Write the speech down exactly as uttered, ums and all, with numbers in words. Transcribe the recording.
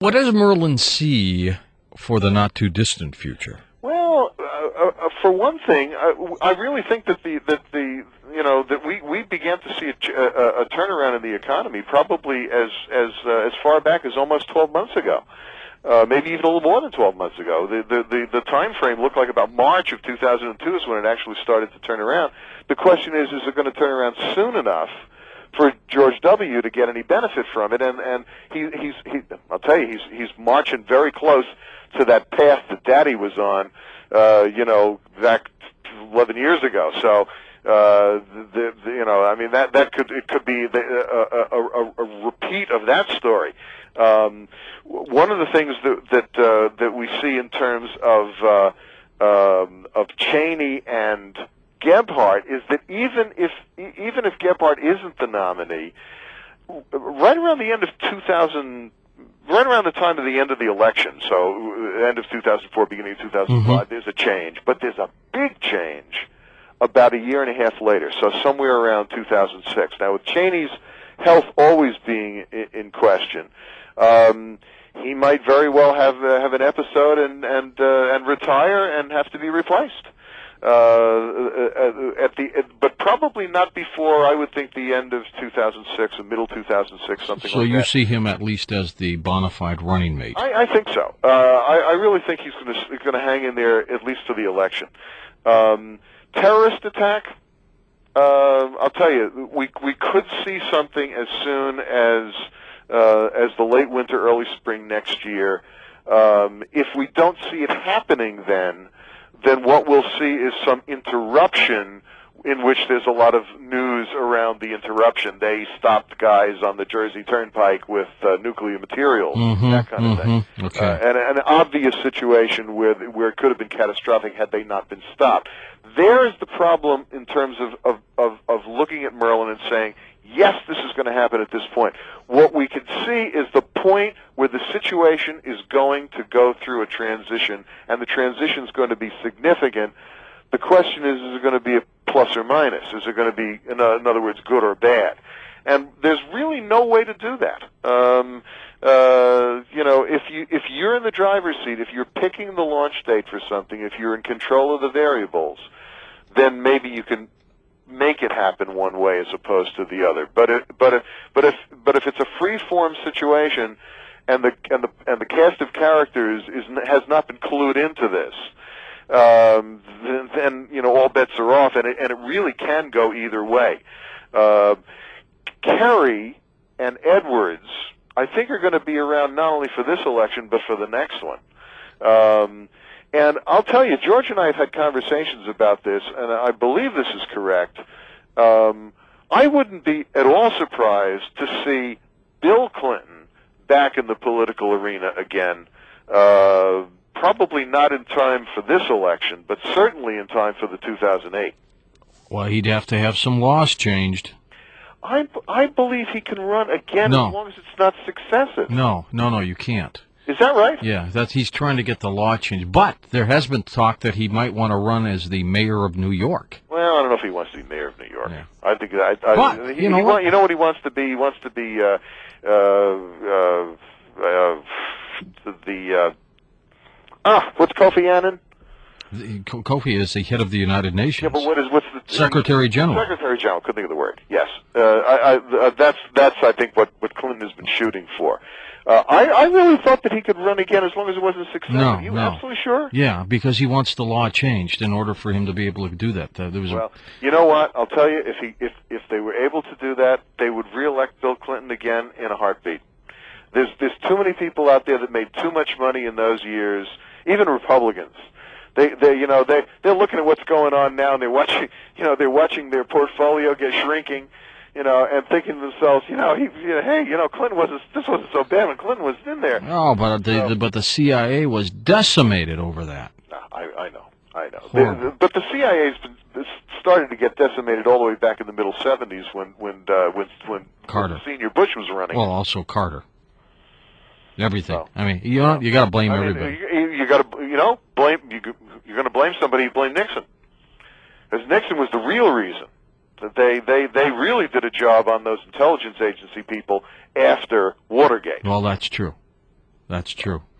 What does Merlin see for the not-too-distant future? Well, uh, uh, for one thing, I, I really think that the that the you know that we, we began to see a, a, a turnaround in the economy probably as as uh, as far back as almost twelve months ago, uh, maybe even a little more than twelve months ago. The the the, the time frame looked like about March of two thousand two is when it actually started to turn around. The question is, is it going to turn around soon enough for George W. to get any benefit from it? And and he he's he, I'll tell you, he's he's marching very close to that path that Daddy was on, uh, you know, back eleven years ago. So, uh, the, the, you know, I mean, that that could it could be the, a, a, a, a repeat of that story. Um, one of the things that that uh, that we see in terms of uh, um, of Cheney and Gebhardt is that even if even if Gebhardt isn't the nominee, right around the end of two thousand. Right around the time of the end of the election, so end of two thousand four, beginning of two thousand five, mm-hmm. there's a change. But there's a big change about a year and a half later, so somewhere around two thousand six. Now, with Cheney's health always being in question, um, he might very well have uh, have an episode and and uh, and retire and have to be replaced. Uh, at the, but probably not before, I would think, the end of two thousand six or middle two thousand six, something so like that. So you see him at least as the bona fide running mate? I, I think so. Uh, I, I really think he's going to going to hang in there at least to the election. Um, terrorist attack. Uh, I'll tell you, we we could see something as soon as uh, as the late winter, early spring next year. Um, if we don't see it happening, then. then what we'll see is some interruption in which there's a lot of news around the interruption. They stopped guys on the Jersey Turnpike with uh, nuclear materials, mm-hmm, that kind of mm-hmm, thing. Okay. Uh, and an obvious situation where where it could have been catastrophic had they not been stopped. There is the problem in terms of, of, of, of looking at Merlin and saying, yes, this is going to happen at this point. What we can see is the point where the situation is going to go through a transition, and the transition is going to be significant. The question is, is it going to be a plus or minus? Is it going to be, in other words, good or bad? And there's really no way to do that. Um, uh, you know, if you if you're in the driver's seat, if you're picking the launch date for something, if you're in control of the variables, then maybe you can make it happen one way as opposed to the other. But it, but if but if but if it's a free form situation, and the and the and the cast of characters is has not been clued into this, um, then, then you know all bets are off, and it and it really can go either way. Uh, Kerry and Edwards, I think, are going to be around not only for this election but for the next one. Um, And I'll tell you, George and I have had conversations about this, and I believe this is correct. Um, I wouldn't be at all surprised to see Bill Clinton back in the political arena again, uh, probably not in time for this election, but certainly in time for the two thousand eight. Well, he'd have to have some laws changed. I, I believe he can run again no. as long as it's not successive. No, no, no, you can't. Is that right? Yeah, that's, he's trying to get the law changed. But there has been talk that he might want to run as the mayor of New York. Well, I don't know if he wants to be mayor of New York. Yeah. I think I, I, but, he, you know he, what? You know what he wants to be? He wants to be uh, uh, uh, uh, the uh, ah, what's Kofi Annan? The, Kofi is the head of the United Nations. Yeah, but what is what's the Secretary General? Secretary General. Couldn't think of the word. Yes, uh, I, I, uh, that's that's I think what what Clinton has been shooting for. Uh, I, I really thought that he could run again as long as it wasn't successful. No, Are you no. absolutely sure? Yeah, because he wants the law changed in order for him to be able to do that. Uh, there was well, a... you know what? I'll tell you, if he if if they were able to do that, they would reelect Bill Clinton again in a heartbeat. There's there's too many people out there that made too much money in those years, even Republicans. They, they, you know, they, they're looking at what's going on now, and they're watching, you know, they're watching their portfolio get shrinking, you know, and thinking to themselves, you know, he, you know, hey, you know, Clinton wasn't, this wasn't so bad when Clinton was in there. Oh, but the, so, the but the C I A was decimated over that. No, I, I know, I know. The, the, but the C I A's been, started to get decimated all the way back in the middle seventies when, when, uh, when, when Carter, when Senior Bush was running. Well, also Carter. Everything. Well, I mean, you know, you got to blame I mean, everybody. You, you got to, you know, blame. You, you're going to blame somebody. Blame Nixon, because Nixon was the real reason that they, they, they really did a job on those intelligence agency people after Watergate. Well, that's true. That's true.